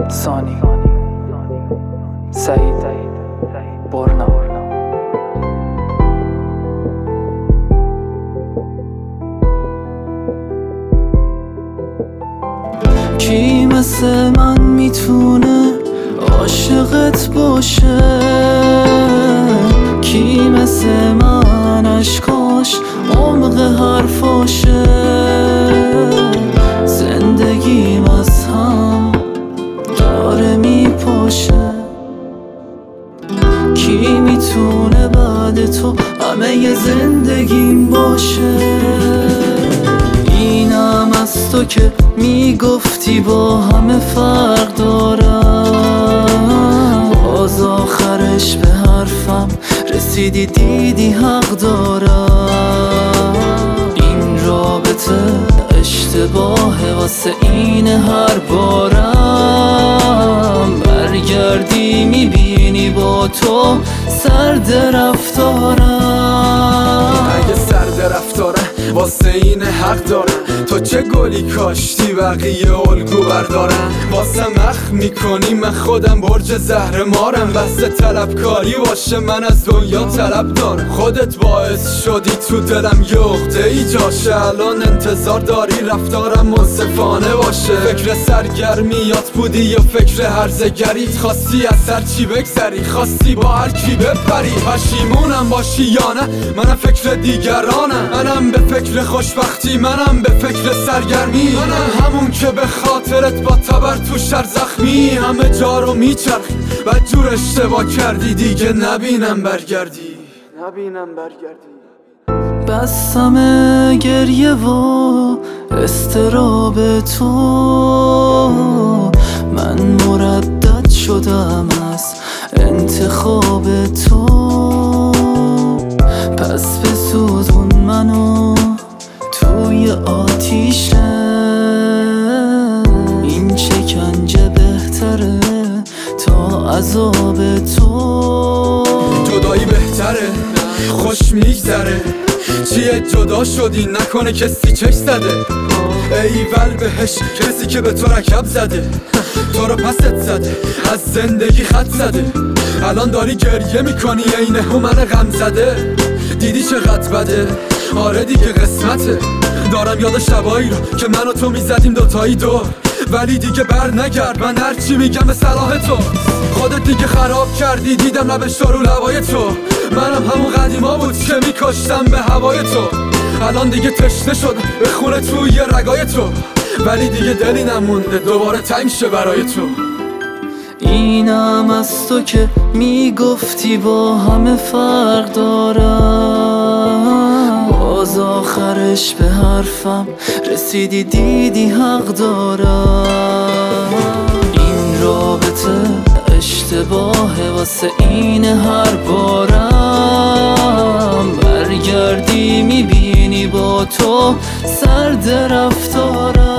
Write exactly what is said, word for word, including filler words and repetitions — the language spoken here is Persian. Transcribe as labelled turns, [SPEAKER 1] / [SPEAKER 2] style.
[SPEAKER 1] سانی سعید برنا. کی مثل من میتونه عاشقت باشه؟ کی مثل من اشکاش عمق حرفاشه؟ زندگیم از هم داره میپاشه. کی میتونه بعد تو همه ی زندگیم باشه؟ اینم از تو که میگفتی با همه فرق دارم، باز آخرش به حرفم رسیدی دیدی حق دارم. این رابطه اشتباهه واسه این هر بارم، برگردی میبینی با تو سرد رفتارم.
[SPEAKER 2] اگه سرد رفتاره واسه این حق دارم، تو چه گلی کاشتی بقیه الگو بردارم. واسه مخ میکنی من خودم برج زهر مارم، بس طلبکاری باشه من از دنیا طلب دارم. خودت باعث شدی تو دلم یه عقده ای جاشه، الان انتظار داری رفتارم منصفانه باشه. فکر سرگرمیات بودی یا فکر هرزگریت؟ خواستی از سر چی بگذری؟ خواستی با هر کی بپری؟ پشیمونم باشی یا نه منم فکر دیگرانم، منم به فکر خوشبختی، منم به فکر سرگرمی، منم همون که به خاطرت با تبر تو شر زخمی. همه جا رو میچرخی بدجور اشتباه کردی، دیگه نبینم برگردی، نبینم برگردی.
[SPEAKER 1] بستم گریه و استراب تو، من مردد شدم از انتخاب تو. پس بسوزون منو توی آتیشه، این شکنجه بهتره تا عذاب تو.
[SPEAKER 2] جدایی بهتره خوش میگذره، چیه جدا شدی نکنه کسی چک زده؟ ایول بهش کسی که به تو رکب زده، تو رو پست زده از زندگی خط زده. الان داری گریه میکنی اینه هومن غم زده، دیدی چقدر بده؟ آره دیگه قسمته. دارم یاد شبایی رو که من و تو میزدیم دوتایی دور، ولی دیگه بر نگرد، من هرچی میگم به صلاح تو. خودت دیگه خراب کردی، دیدم لبش رو لبای تو. منم همون قدیما بود که میکشتم به هوای تو. الان دیگه تشنه شد به خونه توی رگای تو، ولی دیگه دلی نمونده دوباره تنگ شه برای تو.
[SPEAKER 1] اینم از تو که میگفتی با همه فرق دارم، باز آخرش به حرفم رسیدی دیدی حق دارم. این رابطه اشتباهه واسه این هر بارم، برگردی میبینی با تو سرد رفتارم.